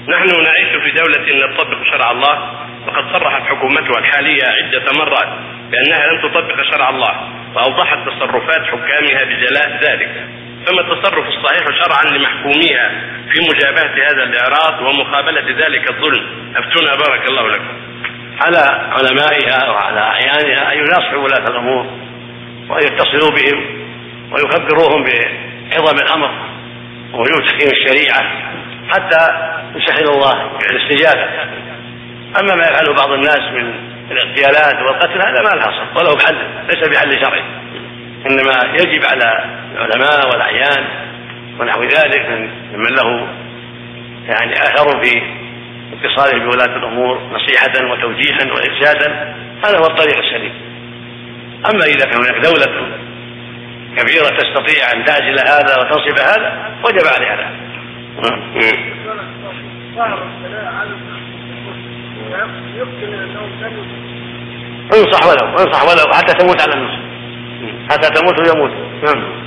نحن نعيش في دولة نطبق شرع الله، وقد صرحت حكومتها الحالية عدة مرات بأنها لن تطبق شرع الله، وأوضحت تصرفات حكامها بجلاء ذلك. فما التصرف الصحيح شرعا لمحكوميها في مجابهة هذا الإعراض ومقابلة ذلك الظلم؟ أفتونا بارك الله لكم. على علمائها وعلى أعيانها أن يناصحوا ولاة الأمور وأن يتصلوا بهم ويخبروهم بعظم الأمر ووجوب تحكيم الشريعة حتى يسهل الله الاستجابة. أما ما يفعله بعض الناس من الاغتيالات والقتل هذا ما الحصل وله بحل، ليس بحل شرعي، إنما يجب على العلماء والأعيان ونحو ذلك ممن له يعني أثر في اتصاله بولاة الأمور نصيحة وتوجيها وإرشادا، هذا هو الطريق السليم. أما إذا كان هناك دولة كبيرة تستطيع أن تعزل هذا وتنصب هذا وجب عليها هذا. انصح ولو حتى تموت على النصح، حتى تموت ويموت.